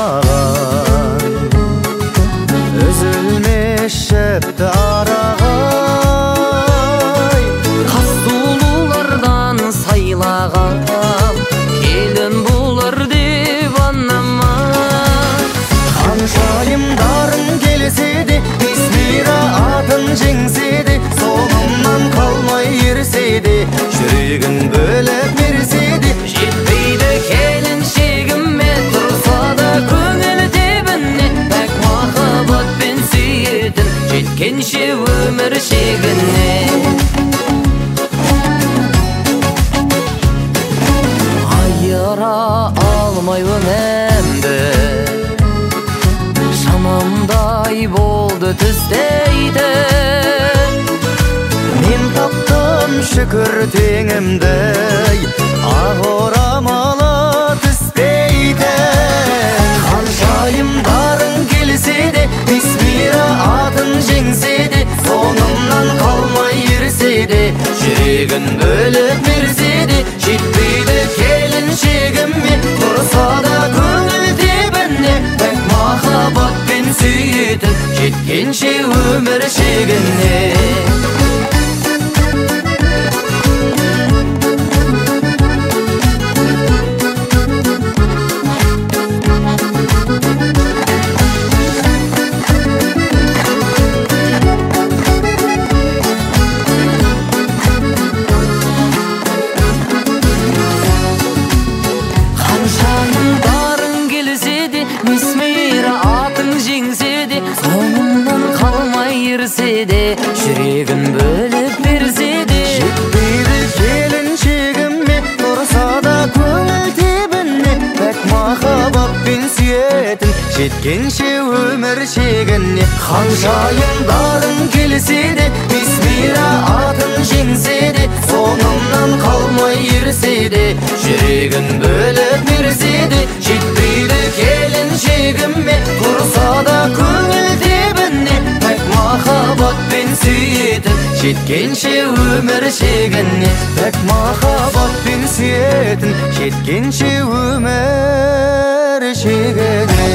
маған үзілмес шепті арағай Қастулылардан сайлаған келін болар деп анама Қаншайымдарың келсе де Бисмира атын жеңсе де соңымнан қалмай ерсе де жүрегін бөліп берсе де жетпейді келіншегіме тұрса да көңіл тебіне пәк махаббатпен сүйетін жеткенше өмір шегіне айыра алмай өңімді шамамдай болды түстейді мен таптым шүкір теңімдей ақ орамалы түспейтін Қаншайымдарың келсе де Бисмира атын жеңсе де соңымнан қалмай ерсе де жүрегін бөліп берсе де жетпейді келіншегіме тұрса да көңіл тебіне пәк махаббатпен сүйетін жеткенше өмір шегіне Қаншайымдарың келсе де Бисмира атың жеңсе де соңымнан қалмай ерсе де жүрегін бөліп берсе де жетпейді келіншегіме тұрса да көңіл тебіне пәк махаббатпен сүйетін жеткенше өмір шегіне Қаншайымдарың келсе де Бисмира атын жеңсе де соңымнан қалмай ерсе де жүрегін бөліп берсе де жетпейді келіншегіме тұрса да көңіл тебіне пәк махаббатпен сүйетін жеткенше өмір шегіне пәк махаббатпен сүйетін жеткенше өмір шегіне